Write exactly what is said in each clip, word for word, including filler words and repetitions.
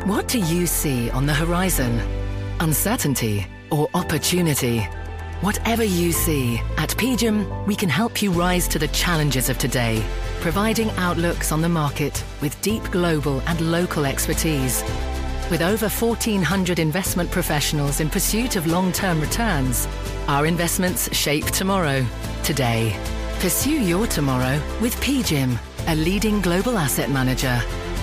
What do you see on the horizon? Uncertainty or opportunity? Whatever you see, at P G I M, we can help you rise to the challenges of today, providing outlooks on the market with deep global and local expertise. With over fourteen hundred investment professionals in pursuit of long-term returns, our investments shape tomorrow, today. Pursue your tomorrow with P G I M, a leading global asset manager.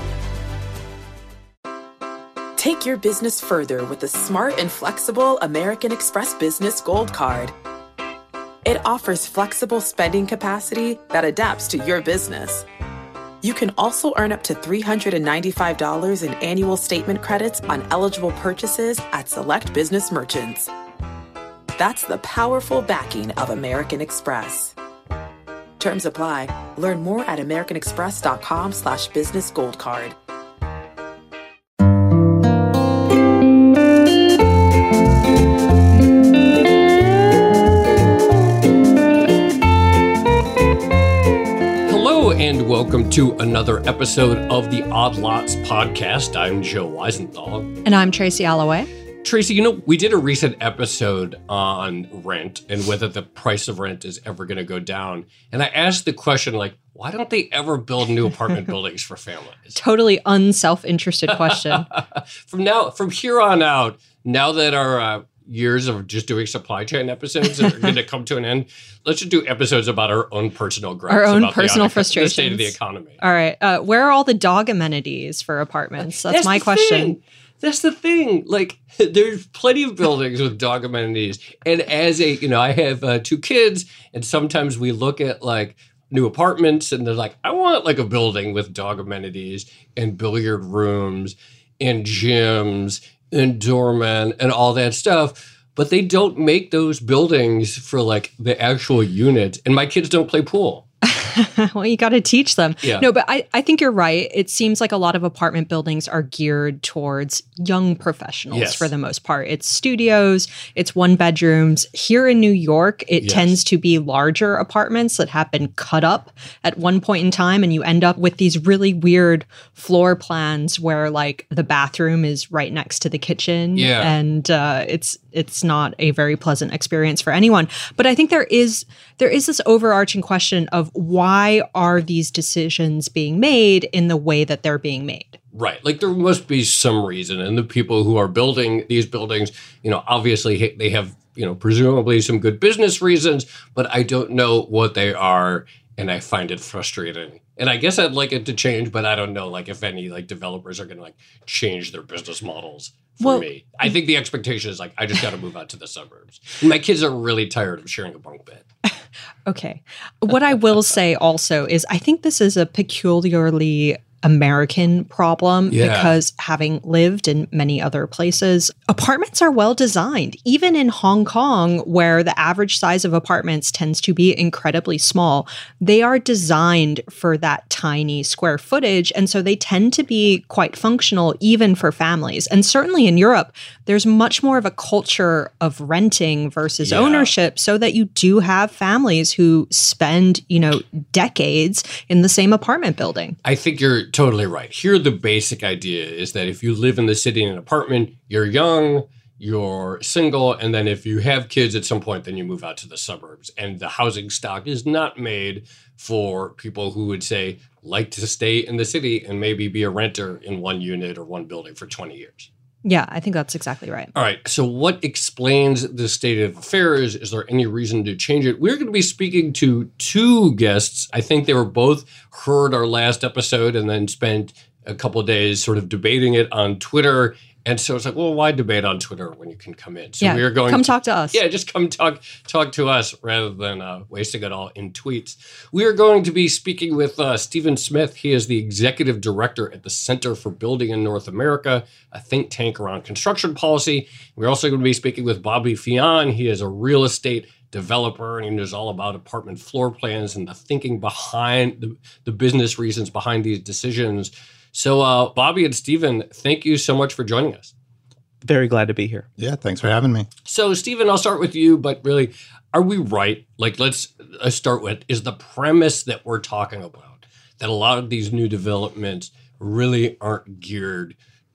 Take your business further with the smart and flexible American Express Business Gold Card. It offers flexible spending capacity that adapts to your business. You can also earn up to three hundred ninety-five dollars in annual statement credits on eligible purchases at select business merchants. That's the powerful backing of American Express. Terms apply. Learn more at americanexpress.com slash business gold card. And welcome to another episode of the Odd Lots podcast. I'm Joe Weisenthal. And I'm Tracy Alloway. Tracy, you know, we did a recent episode on rent and whether the price of rent is ever going to go down. And I asked the question, like, why don't they ever build new apartment buildings for families? Totally unself-interested question. from now, from here on out, now that our uh, years of just doing supply chain episodes are going to come to an end, let's just do episodes about our own personal gripes, our own about personal the, frustrations, the state of the economy. All right, uh, where are all the dog amenities for apartments? That's, That's my the question. Thing. That's the thing. Like, there's plenty of buildings with dog amenities, and as a, you know, I have uh, two kids, and sometimes we look at like new apartments, and they're like, I want like a building with dog amenities and billiard rooms and gyms and doormen and all that stuff. But they don't make those buildings for like the actual unit. And my kids don't play pool. Well, you got to teach them. Yeah. No, but I, I think you're right. It seems like a lot of apartment buildings are geared towards young professionals Yes. for the most part. It's studios, it's one bedrooms. Here in New York, it Yes. tends to be larger apartments that have been cut up at one point in time. And you end up with these really weird floor plans where like the bathroom is right next to the kitchen. Yeah. And uh, it's it's not a very pleasant experience for anyone. But I think there is there is this overarching question of why are these decisions being made in the way that they're being made? Right. Like there must be some reason. And the people who are building these buildings, you know, obviously they have, you know, presumably some good business reasons, but I don't know what they are. And I find it frustrating. And I guess I'd like it to change, but I don't know, like, if any, like, developers are going to, like, change their business models for well, me. I think the expectation is, like, I just got to move out to the suburbs. And my kids are really tired of sharing a bunk bed. Okay. What I will say also is I think this is a peculiarly American problem Yeah. because having lived in many other places, apartments are well designed. Even in Hong Kong, where the average size of apartments tends to be incredibly small, they are designed for that tiny square footage. And so they tend to be quite functional even for families. And certainly in Europe, there's much more of a culture of renting versus Yeah. ownership so that you do have families who spend, you know, decades in the same apartment building. I think you're totally right. Here, the basic idea is that if you live in the city in an apartment, you're young, you're single, and then if you have kids at some point, then you move out to the suburbs. And the housing stock is not made for people who would say, like to stay in the city and maybe be a renter in one unit or one building for twenty years. Yeah, I think that's exactly right. All right. So what explains the state of affairs? Is there any reason to change it? We're going to be speaking to two guests. I think they were both heard our last episode and then spent a couple of days sort of debating it on Twitter. And so it's like, well, why debate on Twitter when you can come in? So yeah, we are going come to, talk to us. Yeah, just come talk talk to us rather than uh, wasting it all in tweets. We are going to be speaking with uh, Stephen Smith. He is the executive director at the Center for Building in North America, a think tank around construction policy. We're also going to be speaking with Bobby Fian. He is a real estate developer, and he knows all about apartment floor plans and the thinking behind the, the business reasons behind these decisions. So, uh, Bobby and Stephen, thank you so much for joining us. Very glad to be here. Yeah, thanks for having me. So, Stephen, I'll start with you, but really, are we right? Like, let's, let's start with, is the premise that we're talking about that a lot of these new developments really aren't geared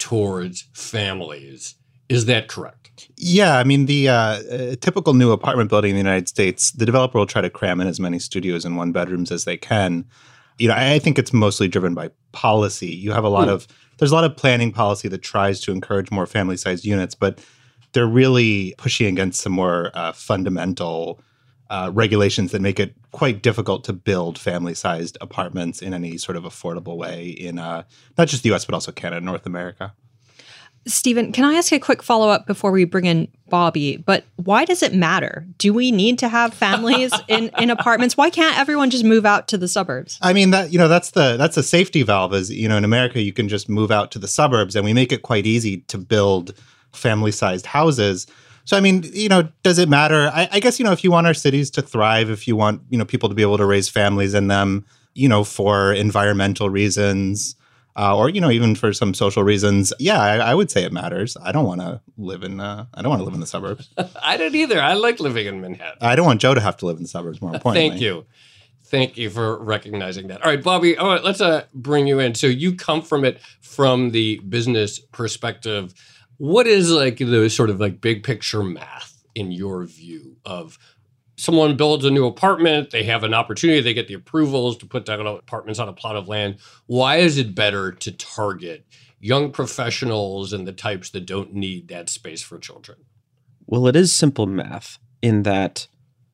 towards families. Is that correct? Yeah, I mean, the uh, a typical new apartment building in the United States, the developer will try to cram in as many studios and one bedrooms as they can. You know, I think it's mostly driven by policy. You have a lot mm. of, there's a lot of planning policy that tries to encourage more family-sized units, but they're really pushing against some more uh, fundamental uh, regulations that make it quite difficult to build family-sized apartments in any sort of affordable way in uh, not just the U S, but also Canada and North America. Stephen, can I ask a quick follow-up before we bring in Bobby? But why does it matter? Do we need to have families in, in apartments? Why can't everyone just move out to the suburbs? I mean, that you know, that's the that's a safety valve. Is you know, in America, you can just move out to the suburbs, and we make it quite easy to build family-sized houses. So, I mean, you know, does it matter? I, I guess you know, if you want our cities to thrive, if you want you know people to be able to raise families in them, you know, for environmental reasons. Uh, or, you know, even for some social reasons, yeah, I, I would say it matters. I don't want to live in uh, I don't want to live in the suburbs. I don't either. I like living in Manhattan. I don't want Joe to have to live in the suburbs, more importantly. Thank you. Thank you for recognizing that. All right, Bobby, all right, let's uh, bring you in. So you come from it from the business perspective. What is like the sort of like big picture math in your view of someone builds a new apartment, they have an opportunity, they get the approvals to put down apartments on a plot of land. Why is it better to target young professionals and the types that don't need that space for children? Well, it is simple math in that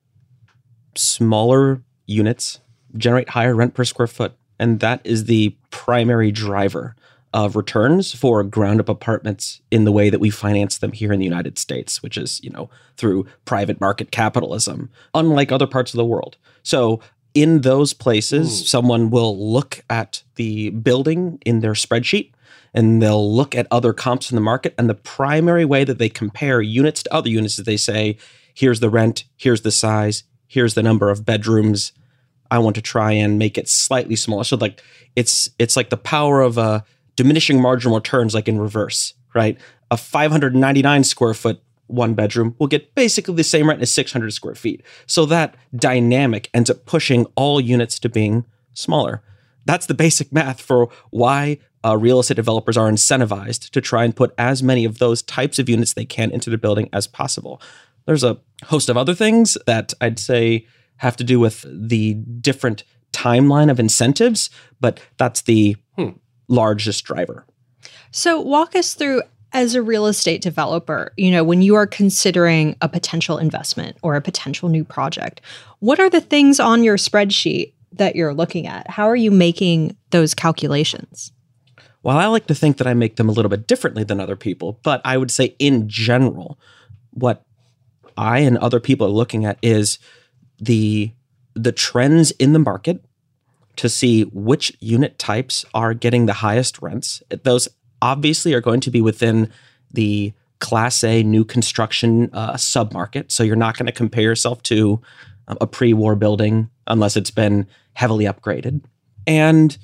smaller units generate higher rent per square foot. And that is the primary driver of returns for ground-up apartments in the way that we finance them here in the United States, which is, you know, through private market capitalism, unlike other parts of the world. So in those places, Ooh. someone will look at the building in their spreadsheet, and they'll look at other comps in the market. And the primary way that they compare units to other units is they say, here's the rent, here's the size, here's the number of bedrooms. I want to try and make it slightly smaller. So like it's it's like the power of a diminishing marginal returns, like in reverse, right? A five hundred ninety-nine square foot one bedroom will get basically the same rent as six hundred square feet. So that dynamic ends up pushing all units to being smaller. That's the basic math for why uh, real estate developers are incentivized to try and put as many of those types of units they can into the building as possible. There's a host of other things that I'd say have to do with the different timeline of incentives, but that's the hmm. largest driver. So walk us through, as a real estate developer, you know, when you are considering a potential investment or a potential new project, what are the things on your spreadsheet that you're looking at? How are you making those calculations? Well, I like to think that I make them a little bit differently than other people, but I would say in general, what I and other people are looking at is the the trends in the market to see which unit types are getting the highest rents. Those obviously are going to be within the Class A new construction uh, submarket. So you're not going to compare yourself to a pre-war building unless it's been heavily upgraded. And,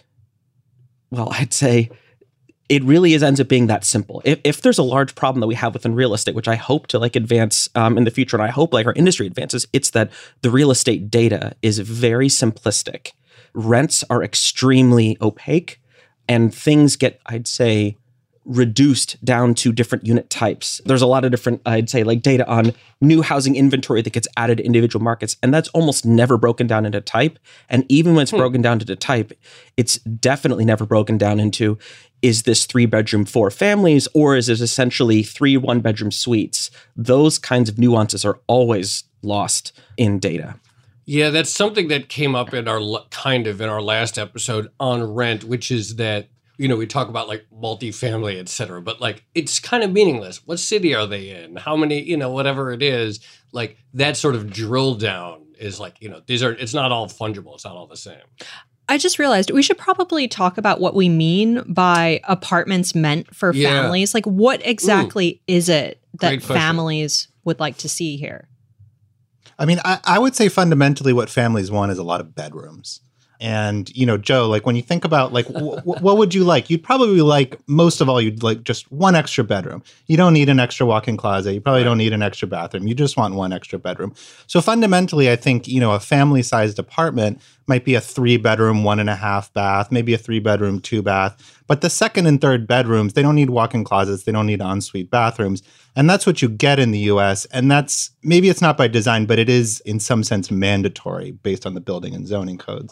well, I'd say it really is ends up being that simple. If, if there's a large problem that we have within real estate, which I hope to like advance um, in the future, and I hope like our industry advances, it's that the real estate data is very simplistic. Rents are extremely opaque, and things get, I'd say, reduced down to different unit types. There's a lot of different, I'd say, like data on new housing inventory that gets added to individual markets, and that's almost never broken down into type. And even when it's hmm. broken down into type, it's definitely never broken down into, is this three bedroom, four families, or is it essentially three one bedroom suites? Those kinds of nuances are always lost in data. Yeah, that's something that came up in our kind of in our last episode on rent, which is that, you know, we talk about like multifamily, et cetera, but like it's kind of meaningless. What city are they in? How many, you know, whatever it is, like that sort of drill down is like, you know, these are, it's not all fungible. It's not all the same. I just realized we should probably talk about what we mean by apartments meant for yeah. families. Like what exactly Ooh, is it that question. families would like to see here? I mean, I, I would say fundamentally what families want is a lot of bedrooms. And, you know, Joe, like when you think about like, w- what would you like? You'd probably like, most of all, you'd like just one extra bedroom. You don't need an extra walk-in closet. You probably right. don't need an extra bathroom. You just want one extra bedroom. So fundamentally, I think, you know, a family-sized apartment might be a three bedroom, one and a half bath, maybe a three bedroom, two bath. But the second and third bedrooms, they don't need walk-in closets. They don't need ensuite bathrooms. And that's what you get in the U S. And that's, maybe it's not by design, but it is in some sense mandatory based on the building and zoning codes.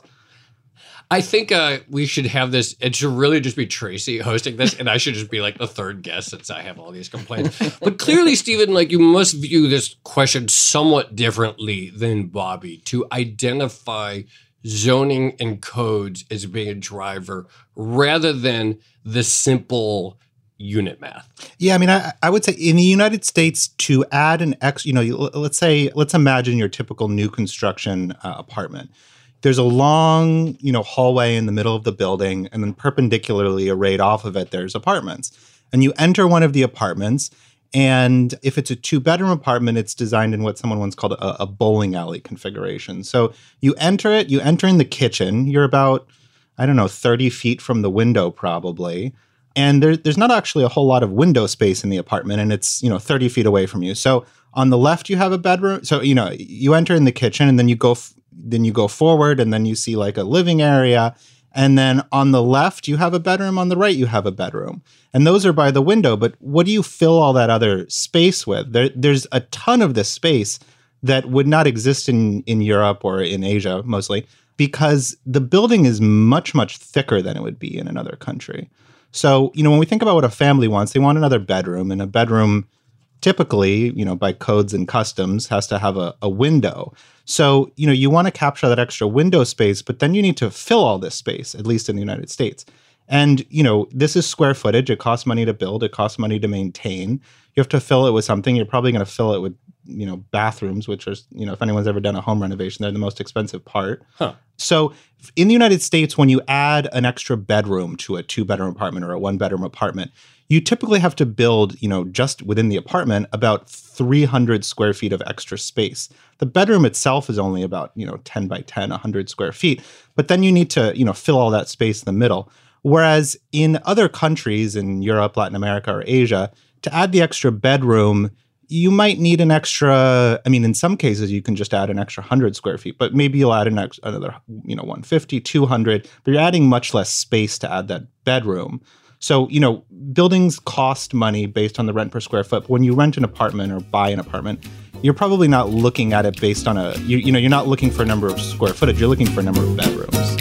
I think uh, we should have this. It should really just be Tracy hosting this, and I should just be like the third guest since I have all these complaints. But clearly, Stephen, like you must view this question somewhat differently than Bobby to identify zoning and codes as being a driver rather than the simple unit math. Yeah, I mean, I, I would say in the United States to add an X, you know, let's say, let's imagine your typical new construction uh, apartment. There's a long, you know, hallway in the middle of the building, and then perpendicularly arrayed off of it, there's apartments. And you enter one of the apartments, and if it's a two-bedroom apartment, it's designed in what someone once called a, a bowling alley configuration. So you enter it, you enter in the kitchen, you're about, I don't know, thirty feet from the window probably. And there, there's not actually a whole lot of window space in the apartment, and it's, you know, thirty feet away from you. So on the left, you have a bedroom. So, you know, you enter in the kitchen, and then you go f- then you go forward, and then you see like a living area. And then on the left, you have a bedroom. On the right, you have a bedroom. And those are by the window. But what do you fill all that other space with? There, there's a ton of this space that would not exist in, in Europe or in Asia mostly, because the building is much, much thicker than it would be in another country. So, you know, when we think about what a family wants, they want another bedroom, and a bedroom typically, you know, by codes and customs has to have a, a window. So, you know, you want to capture that extra window space, but then you need to fill all this space, at least in the United States. And, you know, this is square footage. It costs money to build. It costs money to maintain. You have to fill it with something. You're probably going to fill it with, you know, bathrooms, which are, you know, if anyone's ever done a home renovation, they're the most expensive part. Huh. So in the United States, when you add an extra bedroom to a two-bedroom apartment or a one-bedroom apartment, you typically have to build, you know, just within the apartment, about three hundred square feet of extra space. The bedroom itself is only about, you know, ten by ten, one hundred square feet. But then you need to, you know, fill all that space in the middle. Whereas in other countries in Europe, Latin America, or Asia, to add the extra bedroom, you might need an extra, I mean, in some cases, you can just add an extra one hundred square feet, but maybe you'll add an ex, another, you know, one fifty, two hundred, but you're adding much less space to add that bedroom. So, you know, buildings cost money based on the rent per square foot. But when you rent an apartment or buy an apartment, you're probably not looking at it based on a, you, you know, you're not looking for a number of square footage. You're looking for a number of bedrooms.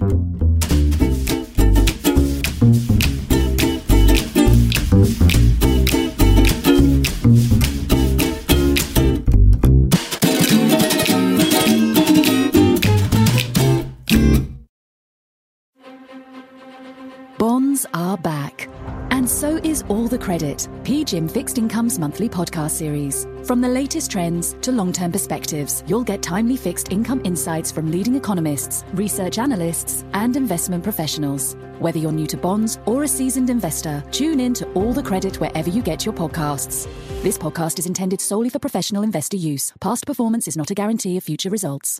Bonds are back. And so is All the Credit, P G I M Fixed Income's monthly podcast series. From the latest trends to long-term perspectives, you'll get timely fixed income insights from leading economists, research analysts, and investment professionals. Whether you're new to bonds or a seasoned investor, tune in to All the Credit wherever you get your podcasts. This podcast is intended solely for professional investor use. Past performance is not a guarantee of future results.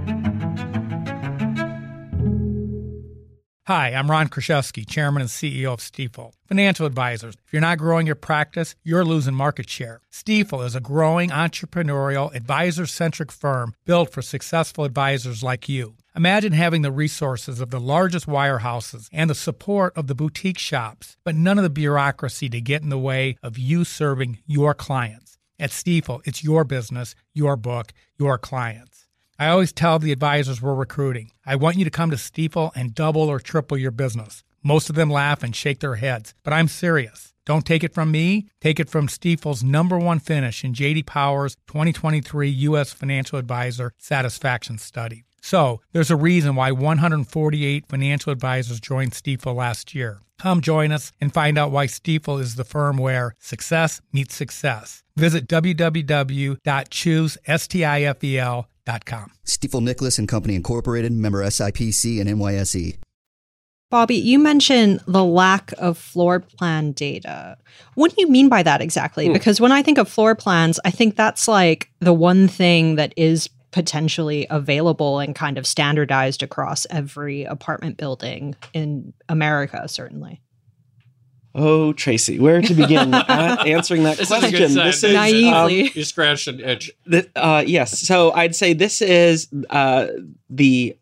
Hi, I'm Ron Kraszewski, Chairman and C E O of Stifel. Financial advisors, if you're not growing your practice, you're losing market share. Stifel is a growing entrepreneurial, advisor-centric firm built for successful advisors like you. Imagine having the resources of the largest wirehouses and the support of the boutique shops, but none of the bureaucracy to get in the way of you serving your clients. At Stifel, it's your business, your book, your clients. I always tell the advisors we're recruiting, I want you to come to Stifel and double or triple your business. Most of them laugh and shake their heads, but I'm serious. Don't take it from me. Take it from Stifel's number one finish in J D Power's twenty twenty-three U S Financial Advisor Satisfaction Study. So, there's a reason why one hundred forty-eight financial advisors joined Stifel last year. Come join us and find out why Stifel is the firm where success meets success. Visit w w w dot choose stifel dot com. Stifel Nicholas and Company Incorporated, member S I P C and N Y S E. Bobby, you mentioned the lack of floor plan data. What do you mean by that exactly? Hmm. Because when I think of floor plans, I think that's like the one thing that is potentially available and kind of standardized across every apartment building in America, certainly. Oh, Tracy, where to begin uh, answering that this question? Is a good this is naively. Um, you scratched an itch. The, uh, yes. So I'd say this is uh, the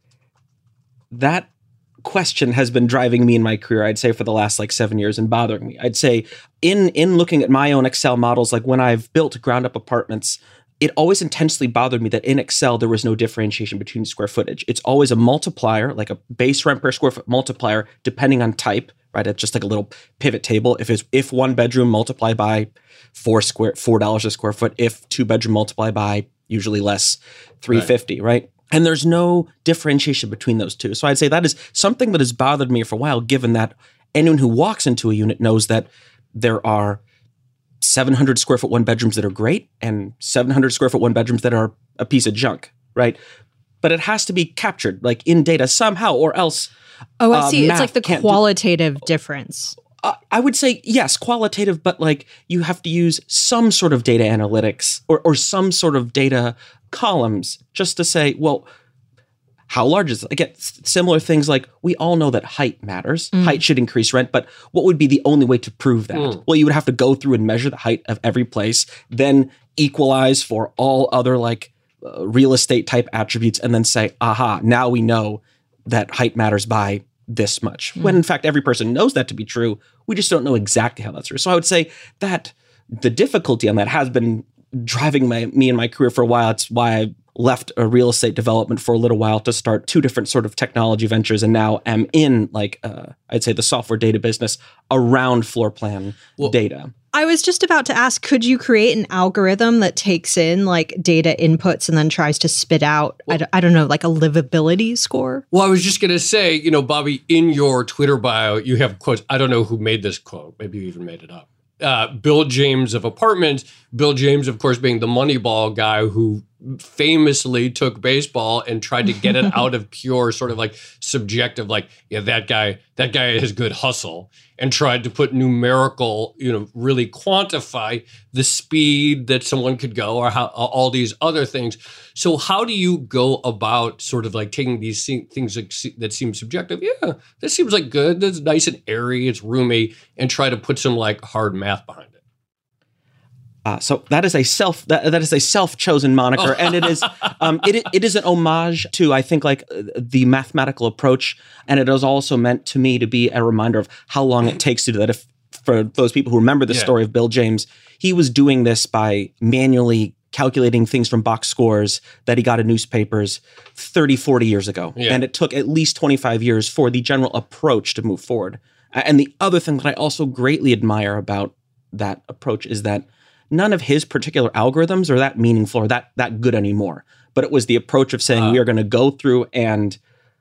that question has been driving me in my career, I'd say, for the last like seven years and bothering me. I'd say in in looking at my own Excel models, like when I've built ground up apartments, it always intensely bothered me that in Excel, there was no differentiation between square footage. It's always a multiplier, like a base rent per square foot multiplier, depending on type, right? It's just like a little pivot table. If it's if one bedroom multiply by four square four dollars a square foot, if two bedroom multiply by usually less, three fifty, right. right? And there's no differentiation between those two. So I'd say that is something that has bothered me for a while, given that anyone who walks into a unit knows that there are seven hundred square foot one bedrooms that are great and seven hundred square foot one bedrooms that are a piece of junk, right? But it has to be captured like in data somehow, or else. Oh, I see. Uh, it's like the qualitative do- difference. Uh, I would say, yes, qualitative, but like you have to use some sort of data analytics or, or some sort of data columns just to say, well, how large is it? Again, similar things like we all know that height matters. Mm. Height should increase rent, but what would be the only way to prove that? Mm. Well, you would have to go through and measure the height of every place, then equalize for all other like uh, real estate type attributes, and then say, aha, now we know that height matters by this much. Mm. When in fact, every person knows that to be true. We just don't know exactly how that's true. So I would say that the difficulty on that has been driving my me in my career for a while. It's why I left a real estate development for a little while to start two different sort of technology ventures, and now am in like uh, I'd say the software data business around floor plan well, data. I was just about to ask, could you create an algorithm that takes in like data inputs and then tries to spit out, well, I, don't, I don't know, like a livability score? Well, I was just going to say, you know, Bobby, in your Twitter bio, you have quotes. I don't know who made this quote. Maybe you even made it up. Uh, Bill James of Apartments. Bill James, of course, being the Moneyball guy who famously took baseball and tried to get it out of pure sort of like subjective, like, yeah, that guy, that guy has good hustle, and tried to put numerical, you know, really quantify the speed that someone could go or how all these other things. So how do you go about sort of like taking these things that seem subjective? Yeah, this seems like good. That's nice and airy. It's roomy, and try to put some like hard math behind it. Uh, so that is a self that, that is a self-chosen moniker, and it is um, it it is an homage to, I think, like the mathematical approach, and it is also meant to me to be a reminder of how long it takes to do that. If for those people who remember the yeah. story of Bill James, he was doing this by manually calculating things from box scores that he got in newspapers thirty, forty years ago, yeah. and it took at least twenty-five years for the general approach to move forward. And the other thing that I also greatly admire about that approach is that none of his particular algorithms are that meaningful or that that good anymore. But it was the approach of saying uh, we are going to go through and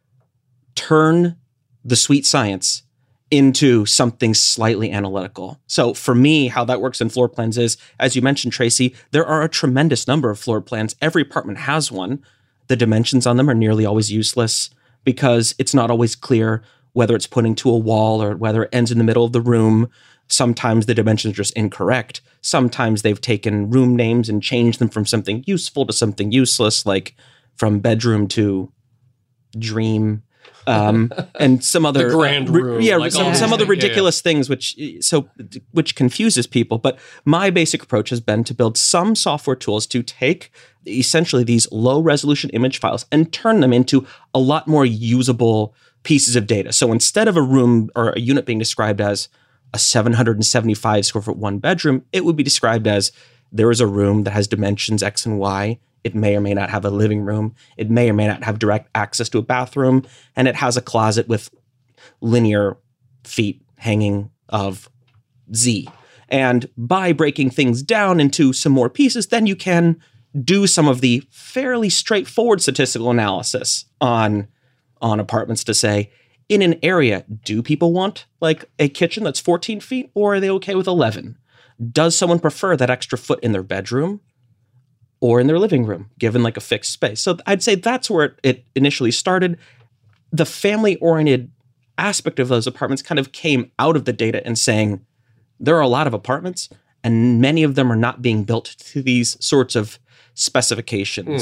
turn the sweet science into something slightly analytical. So for me, how that works in floor plans is, as you mentioned, Tracy, there are a tremendous number of floor plans. Every apartment has one. The dimensions on them are nearly always useless because it's not always clear whether it's pointing to a wall or whether it ends in the middle of the room. Sometimes the dimensions are just incorrect. Sometimes they've taken room names and changed them from something useful to something useless, like from bedroom to dream, um, and some other the grand room, uh, yeah, like some, some other ridiculous yeah, yeah. things, which so which confuses people. But my basic approach has been to build some software tools to take essentially these low resolution image files and turn them into a lot more usable pieces of data. So instead of a room or a unit being described as a seven hundred seventy-five square foot one bedroom, it would be described as there is a room that has dimensions X and Y. It may or may not have a living room. It may or may not have direct access to a bathroom. And it has a closet with linear feet hanging of Z. And by breaking things down into some more pieces, then you can do some of the fairly straightforward statistical analysis on, on apartments to say, in an area, do people want like a kitchen that's fourteen feet, or are they okay with eleven? Does someone prefer that extra foot in their bedroom or in their living room, given like a fixed space? So I'd say that's where it, it initially started. The family-oriented aspect of those apartments kind of came out of the data and saying, there are a lot of apartments and many of them are not being built to these sorts of specifications. Mm.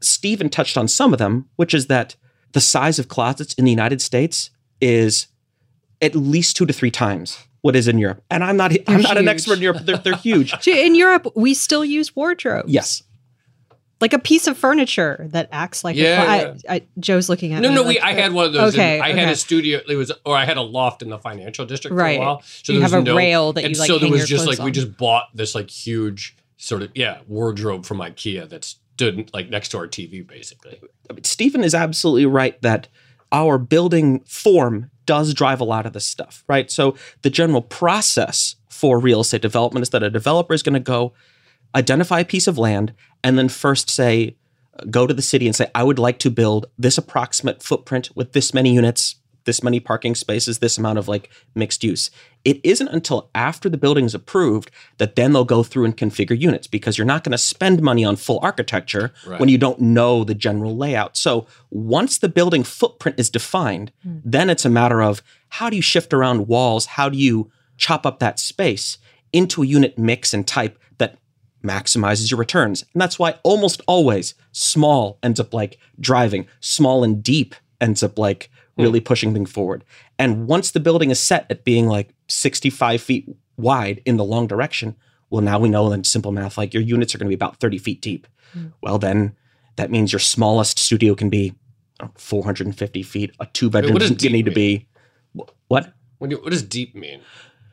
Stephen touched on some of them, which is that the size of closets in the United States is at least two to three times what is in Europe. And I'm not, I'm not an expert in Europe. They're, they're huge. In Europe, we still use wardrobes. Yes. Like a piece of furniture that acts like Yeah, a clo- yeah. I, I, Joe's looking at No, me. no, like, we. I had one of those. Okay, in, I okay. had a studio. It was, or I had a loft in the financial district Right. for a while. So You there have was a no, rail that you, and like, So there hang was your just clothes like we on. just bought this like huge sort of yeah wardrobe from IKEA that stood like next to our T V basically. I mean, Stephen is absolutely right that our building form does drive a lot of this stuff, right? So the general process for real estate development is that a developer is going to go identify a piece of land and then first say, go to the city and say, I would like to build this approximate footprint with this many units, this many parking spaces, this amount of like mixed use. It isn't until after the building is approved that then they'll go through and configure units, because you're not going to spend money on full architecture Right. when you don't know the general layout. So once the building footprint is defined, mm. then it's a matter of how do you shift around walls? How do you chop up that space into a unit mix and type that maximizes your returns? And that's why almost always small ends up like driving, small and deep ends up like really mm. pushing things forward. And once the building is set at being like sixty-five feet wide in the long direction, well, now we know in simple math, like your units are going to be about thirty feet deep. Mm. Well, then that means your smallest studio can be I don't know, four hundred fifty feet. A two bedroom Wait, you need to be what? What, do, what does deep mean?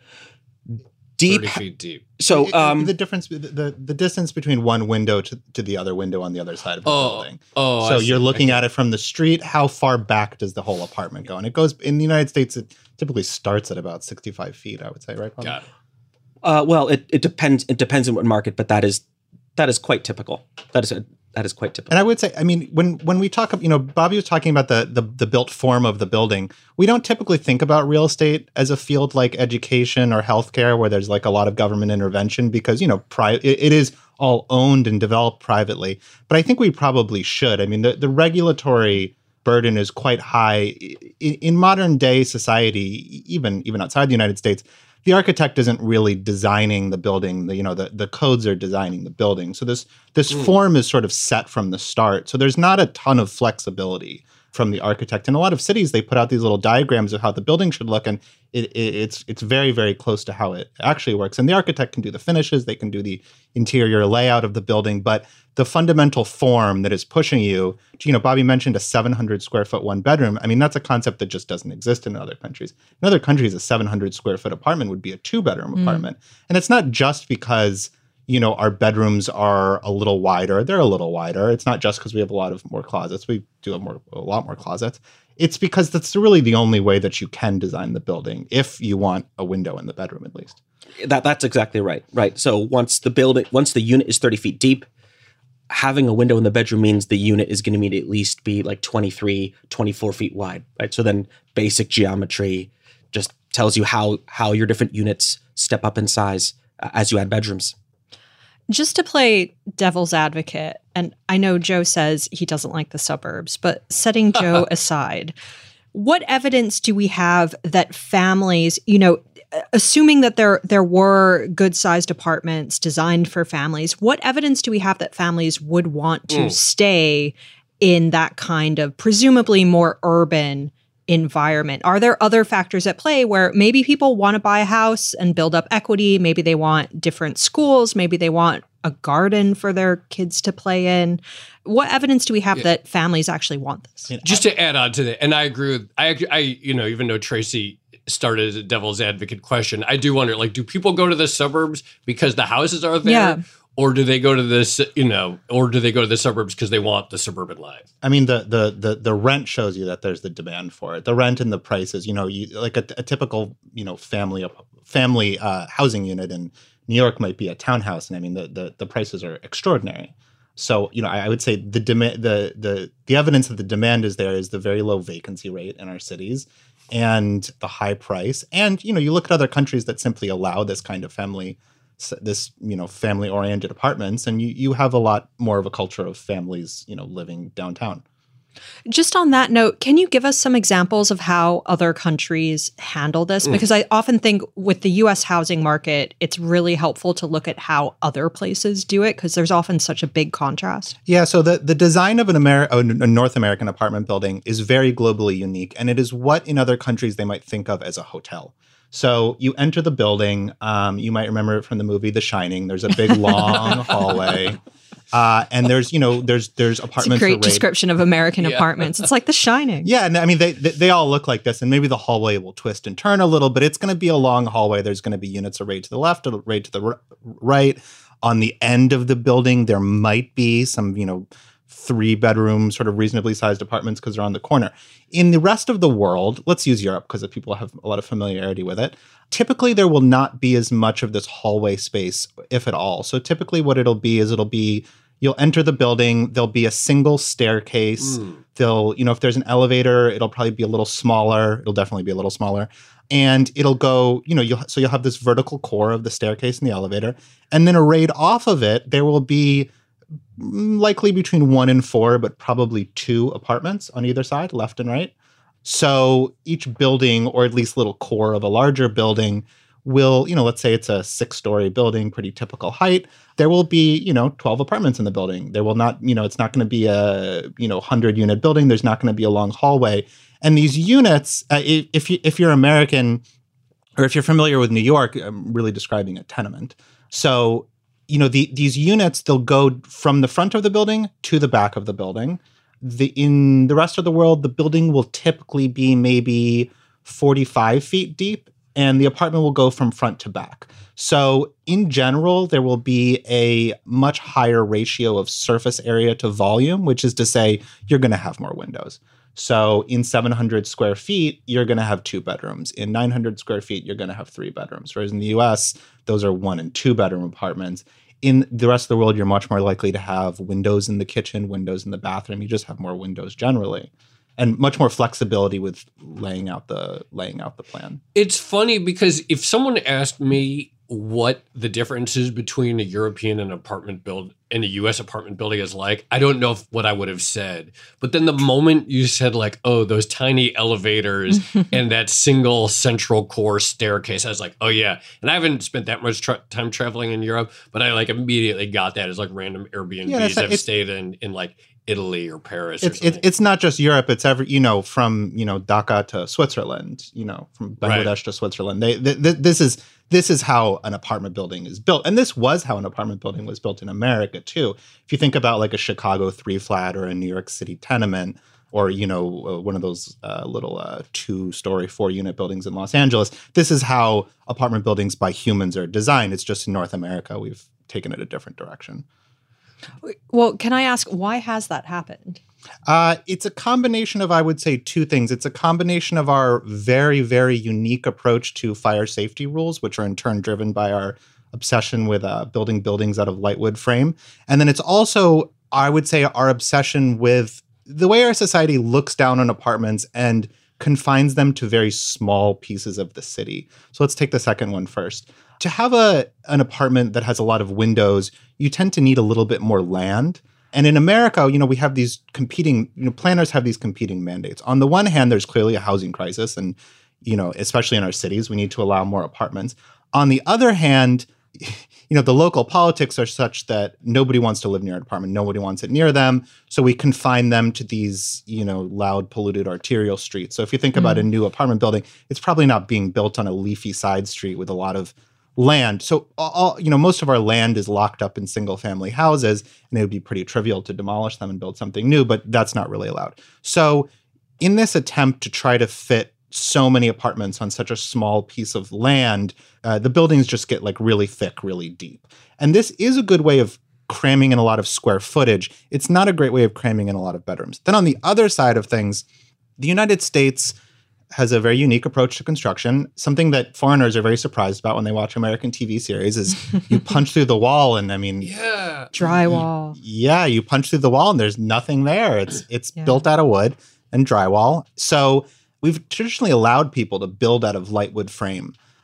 Deep. thirty feet deep. So um, the difference, the, the the distance between one window to, to the other window on the other side of the Oh, building. oh, so I see. you're looking at it from the street. How far back does the whole apartment go? And it goes in the United States. It typically starts at about sixty-five feet. I would say, right? Paul? Got it. Uh, well, it, it depends. It depends on what market, but that is that is quite typical. That is a, that is quite typical. And I would say, I mean, when when we talk, you know, Bobby was talking about the, the the built form of the building. We don't typically think about real estate as a field like education or healthcare, where there's like a lot of government intervention, because, you know, pri- it, it is all owned and developed privately. But I think we probably should. I mean, the, the regulatory burden is quite high in, in modern day society, even even outside the United States. The architect isn't really designing the building. The, you know, the, the codes are designing the building. So this this mm. form is sort of set from the start. So there's not a ton of flexibility from the architect. In a lot of cities, they put out these little diagrams of how the building should look, and it, it, it's it's very, very close to how it actually works. And the architect can do the finishes, they can do the interior layout of the building, but the fundamental form that is pushing you, you know, Bobby mentioned a seven hundred square foot one bedroom. I mean, that's a concept that just doesn't exist in other countries. In other countries, a seven hundred square foot apartment would be a two bedroom mm. apartment. And it's not just because, you know, our bedrooms are a little wider. They're a little wider. It's not just because we have a lot of more closets. We do have more, a lot more closets. It's because that's really the only way that you can design the building, if you want a window in the bedroom at least. That that's exactly right. Right. So once the building, once the unit is thirty feet deep, having a window in the bedroom means the unit is going to need at least be like twenty-three, twenty-four feet wide. Right. So then basic geometry just tells you how how your different units step up in size uh, as you add bedrooms. Just to play devil's advocate, and I know Joe says he doesn't like the suburbs, but setting Joe aside, what evidence do we have that families, you know, assuming that there there were good-sized apartments designed for families, what evidence do we have that families would want to mm. stay in that kind of presumably more urban environment? Are there other factors at play where maybe people want to buy a house and build up equity? Maybe they want different schools. Maybe they want a garden for their kids to play in. What evidence do we have yeah. that families actually want this? Just to add on to that, and I agree with, I, I, you know, even though Tracy started as a devil's advocate question, I do wonder, like, do people go to the suburbs because the houses are there? Yeah. Or do they go to this, you know, or do they go to the suburbs because they want the suburban life? I mean, the the the the rent shows you that there's the demand for it. The rent and the prices, you know, you like a, a typical, you know, family family uh, housing unit in New York might be a townhouse, and I mean the the, the prices are extraordinary. So, you know, I, I would say the demand, the the the evidence that the demand is there is the very low vacancy rate in our cities, and the high price. And you know, you look at other countries that simply allow this kind of family. this, you know, family-oriented apartments, and you, you have a lot more of a culture of families, you know, living downtown. Just on that note, can you give us some examples of how other countries handle this? Mm. Because I often think with the U S housing market, it's really helpful to look at how other places do it because there's often such a big contrast. Yeah, so the, the design of an Ameri- a North American apartment building is very globally unique, and it is what in other countries they might think of as a hotel. So you enter the building. Um, you might remember it from the movie The Shining. There's a big, long hallway. Uh, and there's, you know, there's there's apartments. It's a great arrayed. description of American Yeah. apartments. It's like The Shining. Yeah, and I mean, they, they they all look like this, and maybe the hallway will twist and turn a little, but it's going to be a long hallway. There's going to be units arrayed to the left, arrayed to the r- right. On the end of the building, there might be some, you know, three bedroom, sort of reasonably sized apartments because they're on the corner. In the rest of the world, let's use Europe because people have a lot of familiarity with it. Typically, there will not be as much of this hallway space, if at all. So typically what it'll be is it'll be, you'll enter the building, there'll be a single staircase. Mm. They'll, you know, if there's an elevator, it'll probably be a little smaller. It'll definitely be a little smaller. And it'll go, you know, you'll, so you'll have this vertical core of the staircase and the elevator. And then arrayed off of it, there will be likely between one and four, but probably two apartments on either side, left and right. So each building, or at least little core of a larger building, will, you know, let's say it's a six-story building, pretty typical height. There will be, you know, twelve apartments in the building. There will not, you know, it's not going to be a, you know, hundred-unit building. There's not going to be a long hallway. And these units, uh, if you if you're American, or if you're familiar with New York, I'm really describing a tenement. So, you know, the, these units, they'll go from the front of the building to the back of the building. The in the rest of the world, the building will typically be maybe forty-five feet deep, and the apartment will go from front to back. So in general, there will be a much higher ratio of surface area to volume, which is to say you're going to have more windows. So in seven hundred square feet, you're going to have two bedrooms. In nine hundred square feet, you're going to have three bedrooms. Whereas in the U S, those are one and two bedroom apartments. In the rest of the world, you're much more likely to have windows in the kitchen, windows in the bathroom. You just have more windows generally, and much more flexibility with laying out the laying out the plan. It's funny because if someone asked me what the difference is between a European and apartment build and a U S apartment building is like, I don't know if, what I would have said. But then the moment you said like, oh, those tiny elevators and that single central core staircase, I was like, oh yeah. And I haven't spent that much tra- time traveling in Europe, but I like immediately got that as like random Airbnbs Yeah, I've stayed in in like Italy or Paris. It's or it's it's not just Europe. It's every, you know, from, you know, Dhaka to Switzerland, you know, from Bangladesh Right. to Switzerland. They th- th- this is this is how an apartment building is built, and this was how an apartment building was built in America too. If you think about like a Chicago three flat or a New York City tenement, or you know uh, one of those uh, little uh, two story, four unit buildings in Los Angeles, this is how apartment buildings by humans are designed. It's just in North America we've taken it a different direction. Well, can I ask, why has that happened? Uh, it's a combination of, I would say, two things. It's a combination of our very, very unique approach to fire safety rules, which are in turn driven by our obsession with uh, building buildings out of lightwood frame. And then it's also, I would say, our obsession with the way our society looks down on apartments and confines them to very small pieces of the city. So let's take the second one first. To have a an apartment that has a lot of windows, you tend to need a little bit more land. And in America, you know, we have these competing, you know, planners have these competing mandates. On the one hand, there's clearly a housing crisis, and, you know, especially in our cities, we need to allow more apartments. On the other hand, you know, the local politics are such that nobody wants to live near an apartment. Nobody wants it near them. So we confine them to these, you know, loud, polluted arterial streets. So if you think mm. about a new apartment building, it's probably not being built on a leafy side street with a lot of land. So, all, you know, most of our land is locked up in single family houses, and it would be pretty trivial to demolish them and build something new, but that's not really allowed. So in this attempt to try to fit so many apartments on such a small piece of land, uh, the buildings just get like really thick, really deep. And this is a good way of cramming in a lot of square footage. It's not a great way of cramming in a lot of bedrooms. Then on the other side of things, the United States has a very unique approach to construction. Something that foreigners are very surprised about when they watch American T V series is you punch through the wall and I mean, yeah, drywall. Yeah, you punch through the wall and there's nothing there. It's it's yeah. built out of wood and drywall. So we've traditionally allowed people to build out of lightwood frame.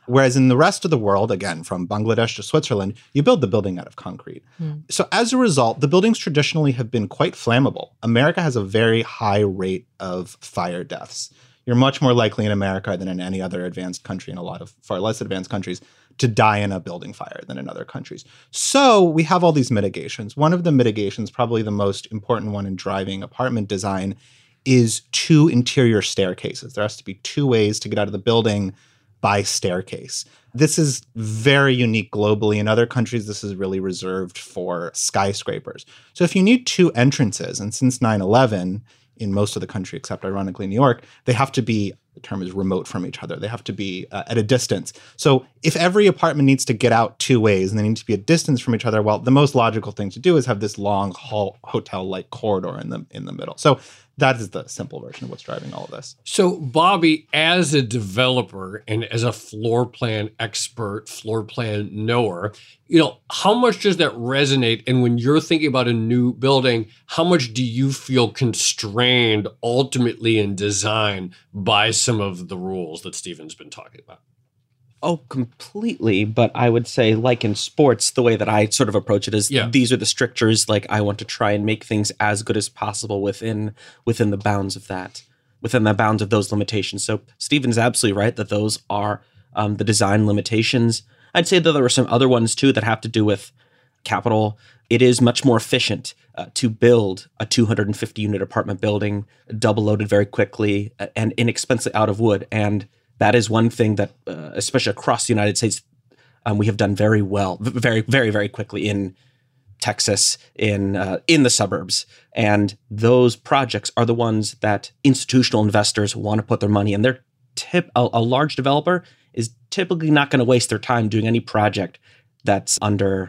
Whereas in the rest of the world, again, from Bangladesh to Switzerland, you build the building out of concrete. Mm. So as a result, the buildings traditionally have been quite flammable. America has a very high rate of fire deaths. You're much more likely in America than in any other advanced country, and a lot of far less advanced countries, to die in a building fire than in other countries. So we have all these mitigations. One of the mitigations, probably the most important one in driving apartment design, is two interior staircases. There has to be two ways to get out of the building by staircase. This is very unique globally. In other countries, this is really reserved for skyscrapers. So if you need two entrances, and since nine eleven, in most of the country, except ironically New York, they have to be, the term is remote from each other. They have to be uh, at a distance. So if every apartment needs to get out two ways and they need to be a distance from each other, well, the most logical thing to do is have this long hall, hotel-like corridor in the in the middle. So that is the simple version of what's driving all of this. So, Bobby, as a developer and as a floor plan expert, floor plan knower, you know, how much does that resonate? And when you're thinking about a new building, how much do you feel constrained ultimately in design by some of the rules that Stephen's been talking about? Oh, completely. But I would say, like in sports, the way that I sort of approach it is yeah. these are the strictures. Like I want to try and make things as good as possible within within the bounds of that, within the bounds of those limitations. So Stephen's absolutely right that those are um, the design limitations. I'd say that there are some other ones too that have to do with capital. It is much more efficient uh, to build a two hundred fifty unit apartment building, double loaded very quickly and inexpensive out of wood. And that is one thing that, uh, especially across the United States, um, we have done very well, very, very, very quickly in Texas, in uh, in the suburbs. And those projects are the ones that institutional investors want to put their money in. They're tip a, a large developer is typically not going to waste their time doing any project that's under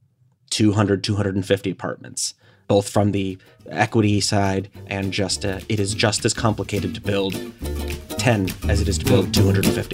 two hundred, two hundred fifty apartments, both from the equity side and just uh, it is just as complicated to build ten as it is to build two hundred fifty.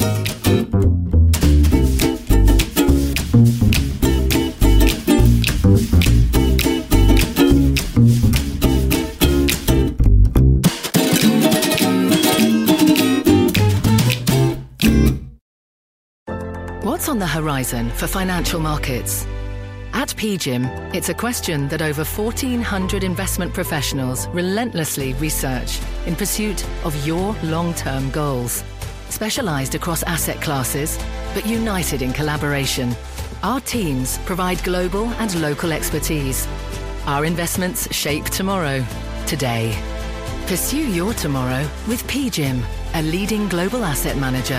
What's on the horizon for financial markets? At P G I M, it's a question that over fourteen hundred investment professionals relentlessly research in pursuit of your long-term goals. Specialized across asset classes, but united in collaboration, our teams provide global and local expertise. Our investments shape tomorrow, today. Pursue your tomorrow with P G I M, a leading global asset manager.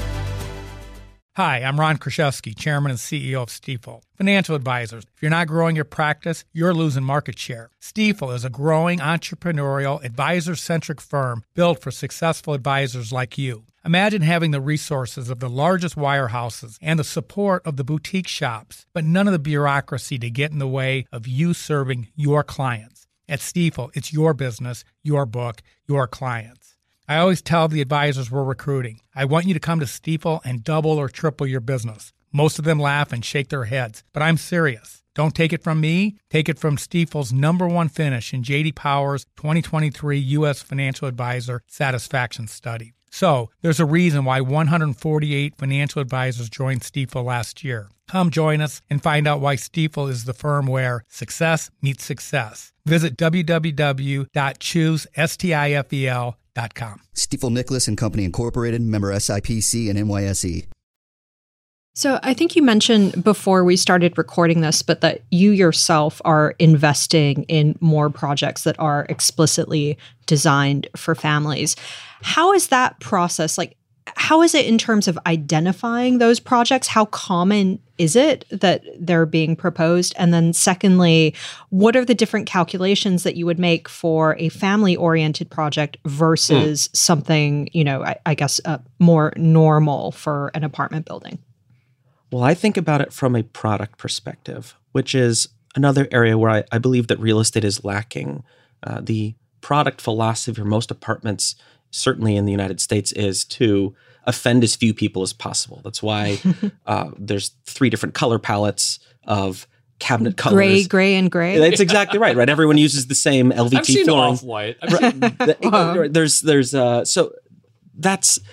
Hi, I'm Ron Kraszewski, Chairman and C E O of Stifel. Financial advisors, if you're not growing your practice, you're losing market share. Stifel is a growing entrepreneurial, advisor-centric firm built for successful advisors like you. Imagine having the resources of the largest wirehouses and the support of the boutique shops, but none of the bureaucracy to get in the way of you serving your clients. At Stifel, it's your business, your book, your clients. I always tell the advisors we're recruiting, I want you to come to Stifel and double or triple your business. Most of them laugh and shake their heads, but I'm serious. Don't take it from me. Take it from Stifel's number one finish in J D Power's twenty twenty-three U S Financial Advisor Satisfaction Study. So there's a reason why one hundred forty-eight financial advisors joined Stifel last year. Come join us and find out why Stifel is the firm where success meets success. Visit w w w dot choose stifel dot com. Stifel Nicholas and Company Incorporated, member S I P C and N Y S E. So I think you mentioned before we started recording this, but that you yourself are investing in more projects that are explicitly designed for families. How is that process? Like, how is it in terms of identifying those projects? How common is it that they're being proposed? And then secondly, what are the different calculations that you would make for a family-oriented project versus mm. something, you know, I, I guess uh, more normal for an apartment building? Well, I think about it from a product perspective, which is another area where I, I believe that real estate is lacking. Uh, the product philosophy for most apartments, certainly in the United States, is to offend as few people as possible. That's why uh, there's three different color palettes of cabinet colors. Gray, gray, and gray. That's exactly right. Right. Everyone uses the same L V T I've seen flooring. Off-White. I've seen, wow. There's, there's, uh, so that's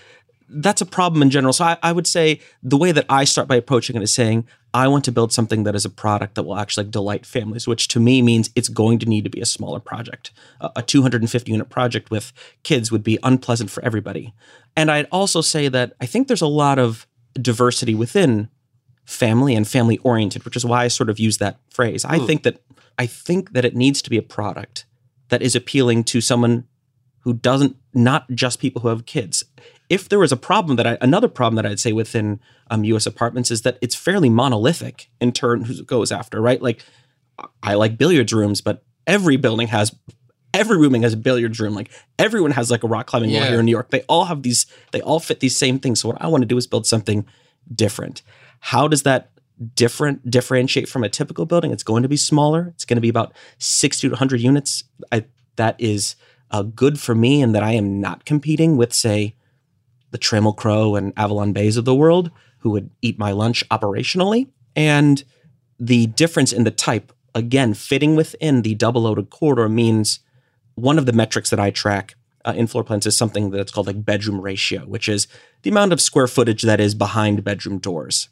that's a problem in general. So I, I would say the way that I start by approaching it is saying, I want to build something that is a product that will actually delight families, which to me means it's going to need to be a smaller project. Uh, a two hundred fifty unit project with kids would be unpleasant for everybody. And I'd also say that I think there's a lot of diversity within family and family oriented, which is why I sort of use that phrase. I think that I think that it needs to be a product that is appealing to someone who doesn't, not just people who have kids. If there was a problem that I, another problem that I'd say within um, U S apartments is that it's fairly monolithic in terms who it goes after, right? Like I like billiards rooms, but every building has, every rooming has a billiards room. Like everyone has like a rock climbing wall Yeah. here in New York. They all have these, they all fit these same things. So what I want to do is build something different. How does that different differentiate from a typical building? It's going to be smaller. It's going to be about sixty to one hundred units. I, that is uh, good for me, and that I am not competing with, say, the Trammell Crow and Avalon Bays of the world, who would eat my lunch operationally. And the difference in the type, again, fitting within the double-loaded corridor means one of the metrics that I track uh, in floor plans is something that's called like bedroom ratio, which is the amount of square footage that is behind bedroom doors.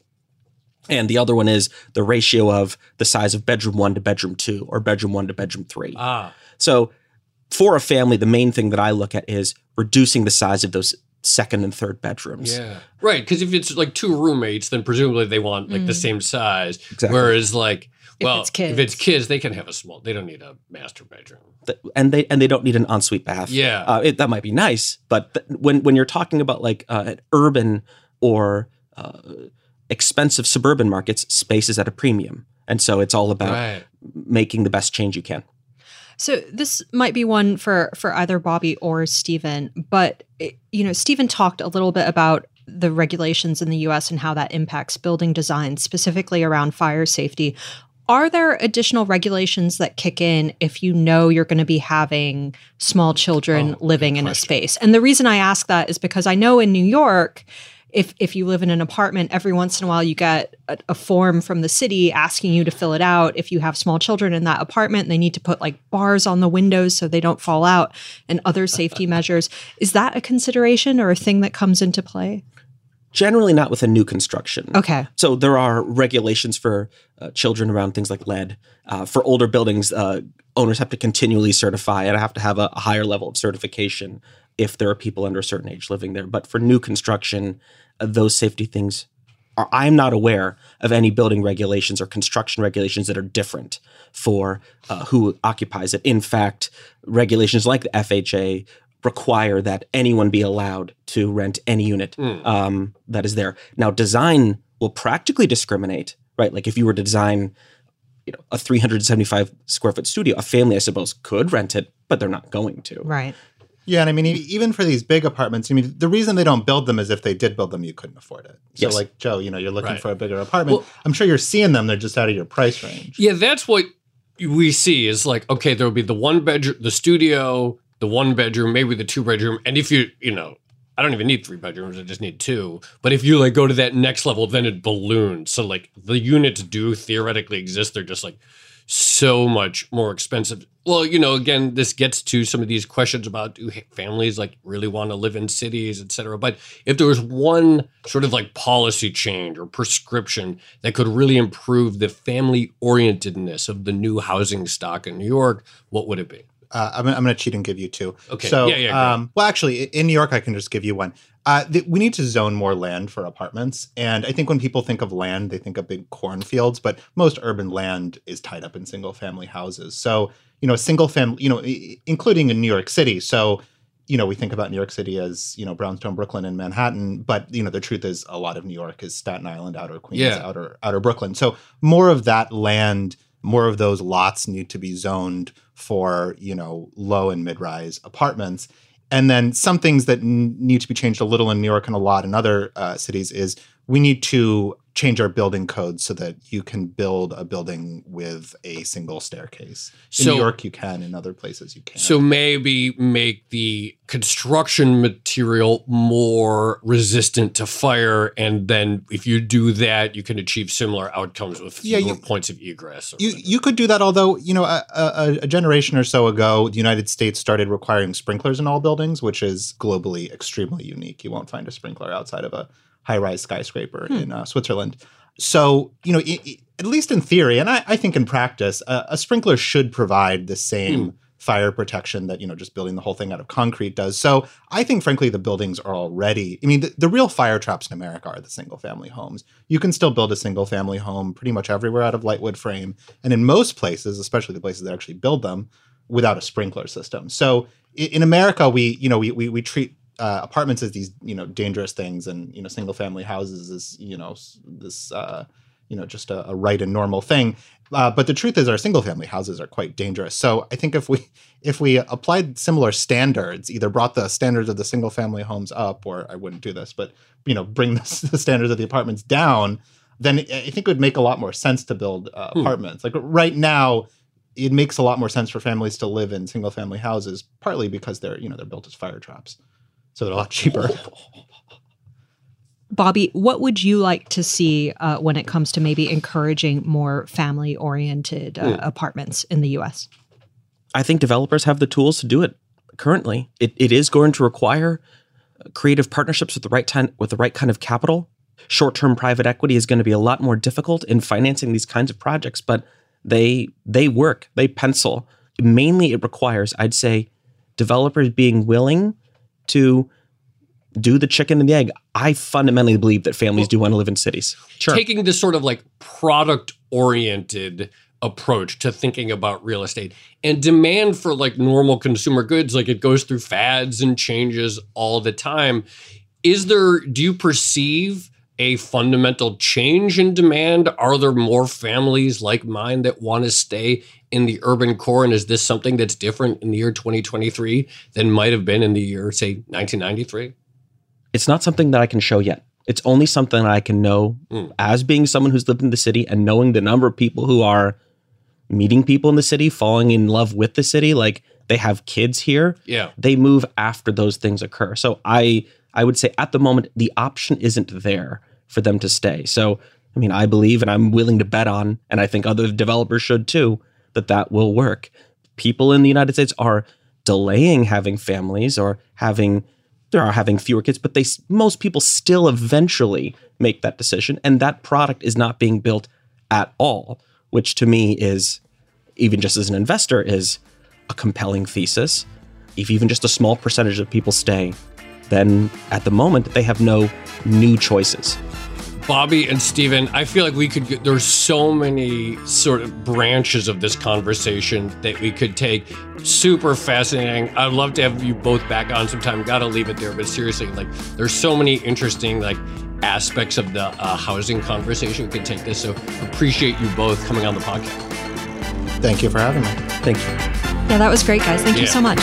And the other one is the ratio of the size of bedroom one to bedroom two or bedroom one to bedroom three. Ah. So for a family, the main thing that I look at is reducing the size of those second and third bedrooms. Yeah. Right. Because if it's like two roommates, then presumably they want like the same size. Exactly. Whereas like, well, it's kids. if it's kids, they can have a small, they don't need a master bedroom. Th- And they and they don't need an ensuite bath. Yeah. Uh, it, that might be nice, but th- when when you're talking about like uh, an urban or uh, expensive suburban markets, space is at a premium. And so it's all about Right. making the best change you can. So this might be one for for either Bobby or Stephen, but it, you know, Stephen talked a little bit about the regulations in the U S and how that impacts building design, specifically around fire safety. Are there additional regulations that kick in if you know you're going to be having small children Oh, living good in a question. space? And the reason I ask that is because I know in New York, if if you live in an apartment, every once in a while you get a, a form from the city asking you to fill it out. If you have small children in that apartment, they need to put like bars on the windows so they don't fall out and other safety measures. Is that a consideration or a thing that comes into play? Generally not with a new construction. Okay. So there are regulations for uh, children around things like lead. Uh, for older buildings, uh, owners have to continually certify and have to have a, a higher level of certification if there are people under a certain age living there. But for new construction, uh, those safety things are, I'm not aware of any building regulations or construction regulations that are different for uh, who occupies it. In fact, regulations like the F H A require that anyone be allowed to rent any unit um, that is there. Now, design will practically discriminate, right? Like if you were to design, you know, a three hundred seventy-five square foot studio, a family, I suppose, could rent it, but they're not going to. Right. Yeah, and I mean, e- even for these big apartments, I mean, the reason they don't build them is if they did build them, you couldn't afford it. So, Yes. like Joe, you know, you're looking Right. for a bigger apartment. Well- I'm sure you're seeing them; they're just out of your price range. Yeah, that's what we see is like, okay, there will be the one bedroom, the studio, the one bedroom, maybe the two bedroom. And if you, you know, I don't even need three bedrooms, I just need two. But if you like go to that next level, then it balloons. So like the units do theoretically exist. They're just like so much more expensive. Well, you know, again, this gets to some of these questions about do families like really want to live in cities, et cetera. But if there was one sort of like policy change or prescription that could really improve the family orientedness of the new housing stock in New York, what would it be? Uh, I'm, I'm going to cheat and give you two. Okay. So, Yeah, yeah, go um, well, actually, i- in New York, I can just give you one. Uh, th- we need to zone more land for apartments. And I think when people think of land, they think of big cornfields, but most urban land is tied up in single family houses. So, you know, single family, you know, I- including in New York City. So, you know, we think about New York City as, you know, Brownstone, Brooklyn, and Manhattan. But, you know, the truth is a lot of New York is Staten Island, outer Queens, Yeah. outer, outer Brooklyn. So more of that land, more of those lots need to be zoned for, you know, low and mid-rise apartments. And then some things that n- need to be changed a little in New York and a lot in other uh, cities is we need to change our building codes so that you can build a building with a single staircase. In So- New York, you can. In other places, you can't. So maybe make the construction material more resistant to fire, and then if you do that, you can achieve similar outcomes with Yeah, fewer you- points of egress. or You whatever. you could do that, although, you know, a, a, a generation or so ago, the United States started requiring sprinklers in all buildings, which is globally extremely unique. You won't find a sprinkler outside of a high-rise skyscraper in uh, Switzerland. So, you know, i i at least in theory, and I, I think in practice, uh, a sprinkler should provide the same fire protection that, you know, just building the whole thing out of concrete does. So I think, frankly, the buildings are already, I mean, the, the real fire traps in America are the single-family homes. You can still build a single-family home pretty much everywhere out of light wood frame. And in most places, especially the places that actually build them, without a sprinkler system. So in, in America, we, you know, we, we, we treat Uh, apartments as these, you know, dangerous things, and, you know, single family houses is, you know, s- this, uh, you know, just a, a right and normal thing. Uh, but the truth is, our single family houses are quite dangerous. So I think if we if we applied similar standards, either brought the standards of the single family homes up, or I wouldn't do this, but, you know, bring the, the standards of the apartments down, then I think it would make a lot more sense to build uh, Hmm. apartments. Like right now, it makes a lot more sense for families to live in single family houses, partly because they're, you know, they're built as fire traps. So they're a lot cheaper. Bobby, what would you like to see uh, when it comes to maybe encouraging more family-oriented uh, apartments in the U S? I think developers have the tools to do it currently. It, it is going to require creative partnerships with the right time, with the right kind of capital. Short-term private equity is going to be a lot more difficult in financing these kinds of projects, but they they work, they pencil. Mainly, it requires, I'd say, developers being willing to do the chicken and the egg. I fundamentally believe that families do want to live in cities. Sure. Taking this sort of like product-oriented approach to thinking about real estate and demand for like normal consumer goods, like it goes through fads and changes all the time. Is there, do you perceive a fundamental change in demand? Are there more families like mine that want to stay in the urban core? And is this something that's different in the year twenty twenty-three than might have been in the year, say, nineteen ninety-three? It's not something that I can show yet. It's only something that I can know Mm. as being someone who's lived in the city and knowing the number of people who are meeting people in the city, falling in love with the city, like they have kids here. Yeah. They move after those things occur. So I I would say at the moment, the option isn't there for them to stay. So, I mean, I believe and I'm willing to bet on, and I think other developers should too, that that will work. People in the United States are delaying having families or having, they are having fewer kids, but they most people still eventually make that decision. And that product is not being built at all, which to me is, even just as an investor, is a compelling thesis. If even just a small percentage of people stay, then at the moment they have no new choices. Bobby and Stephen, I feel like we could get, there's so many sort of branches of this conversation that we could take. Super fascinating. I'd love to have you both back on sometime. Gotta leave it there, but seriously, like there's so many interesting like aspects of the uh, housing conversation we could take this. So appreciate you both coming on the podcast. Thank you for having me. Thank you. Yeah, that was great, guys. Thank you Yeah. so much.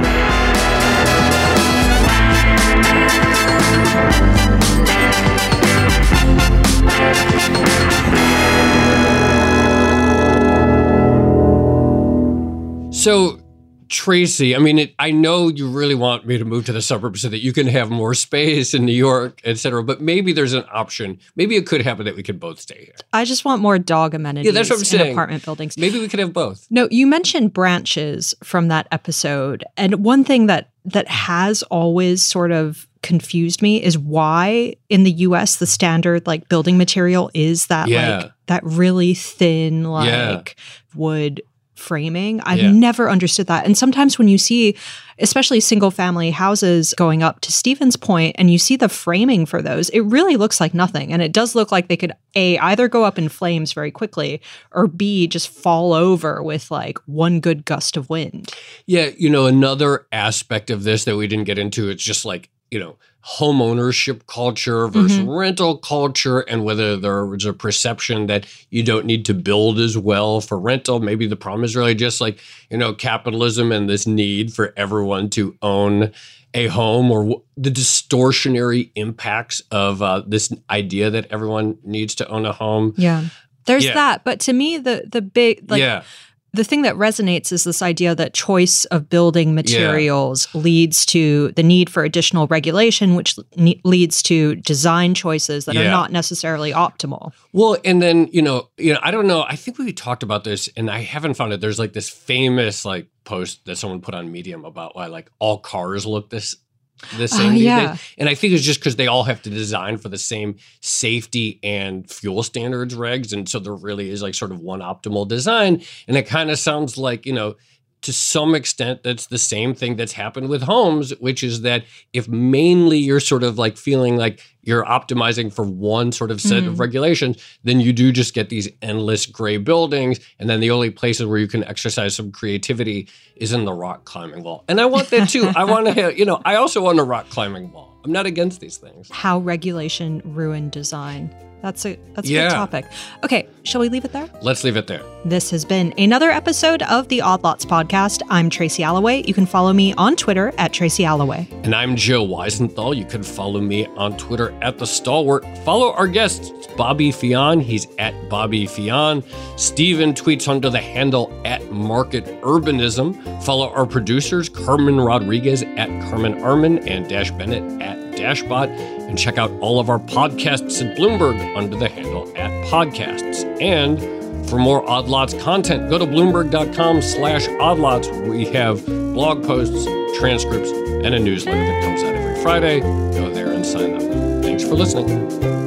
So, Tracy, I mean, it, I know you really want me to move to the suburbs so that you can have more space in New York, et cetera, but maybe there's an option. Maybe it could happen that we could both stay here. I just want more dog amenities Yeah, that's what I'm in saying. apartment buildings. Maybe we could have both. No, you mentioned branches from that episode. And one thing that that has always sort of confused me is why in the U S the standard like building material is that Yeah. like that really thin like Yeah. wood framing. I've Yeah. never understood that. And sometimes when you see especially single family houses going up, to Stephen's point, and you see the framing for those, it really looks like nothing. And it does look like they could A, either go up in flames very quickly, or B, just fall over with like one good gust of wind. Yeah, you know, another aspect of this that we didn't get into, it's just like you know, home ownership culture versus Mm-hmm. rental culture, and whether there was a perception that you don't need to build as well for rental. Maybe the problem is really just like, you know, capitalism and this need for everyone to own a home, or w- the distortionary impacts of uh, this idea that everyone needs to own a home. Yeah. There's Yeah. that. But to me, the the big, like, yeah. the thing that resonates is this idea that choice of building materials leads to the need for additional regulation, which ne- leads to design choices that are Yeah. not necessarily optimal. Well, and then, you know, you know, I don't know. I think we talked about this, and I haven't found it. There's like this famous like post that someone put on Medium about why like all cars look this the same. Oh, these yeah. days. And I think it's just because they all have to design for the same safety and fuel standards regs. And so there really is like sort of one optimal design. And it kind of sounds like, you know, to some extent, that's the same thing that's happened with homes, which is that if mainly you're sort of like feeling like you're optimizing for one sort of set Mhm. of regulations, then you do just get these endless gray buildings. And then the only places where you can exercise some creativity is in the rock climbing wall. And I want that too. I want to have, you know, I also want a rock climbing wall. I'm not against these things. How regulation ruined design. That's a that's a Yeah. good topic. Okay, shall we leave it there? Let's leave it there. This has been another episode of the Odd Lots podcast. I'm Tracy Alloway. You can follow me on Twitter at Tracy Alloway. And I'm Joe Weisenthal. You can follow me on Twitter at The Stalwart. Follow our guest, Bobby Fion. He's at Bobby Fion. Steven tweets under the handle at Market Urbanism. Follow our producers, Carmen Rodriguez at Carmen Arman and Dash Bennett at Dashbot. And check out all of our podcasts at Bloomberg under the handle at Podcasts. And for more Odd Lots content, go to bloomberg.com slash oddlots. We have blog posts, transcripts, and a newsletter that comes out every Friday. Go there and sign up. Thanks for listening.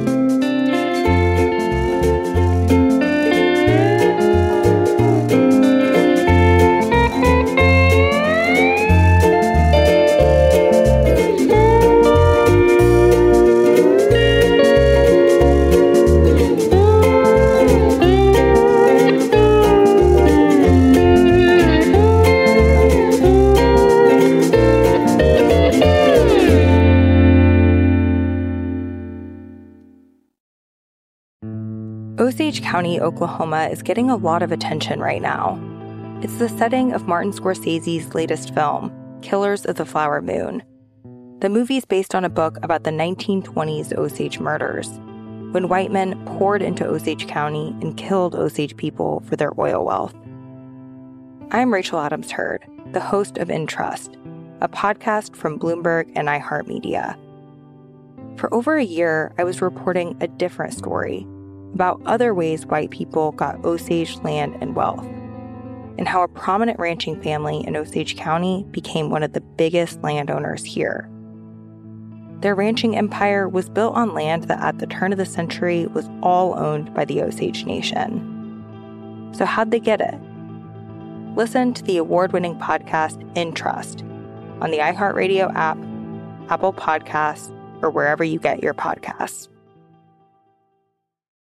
Osage County, Oklahoma is getting a lot of attention right now. It's the setting of Martin Scorsese's latest film, Killers of the Flower Moon. The movie is based on a book about the nineteen twenties Osage murders, when white men poured into Osage County and killed Osage people for their oil wealth. I'm Rachel Adams Heard, the host of In Trust, a podcast from Bloomberg and iHeartMedia. For over a year, I was reporting a different story about other ways white people got Osage land and wealth, and how a prominent ranching family in Osage County became one of the biggest landowners here. Their ranching empire was built on land that at the turn of the century was all owned by the Osage Nation. So how'd they get it? Listen to the award-winning podcast In Trust on the iHeartRadio app, Apple Podcasts, or wherever you get your podcasts.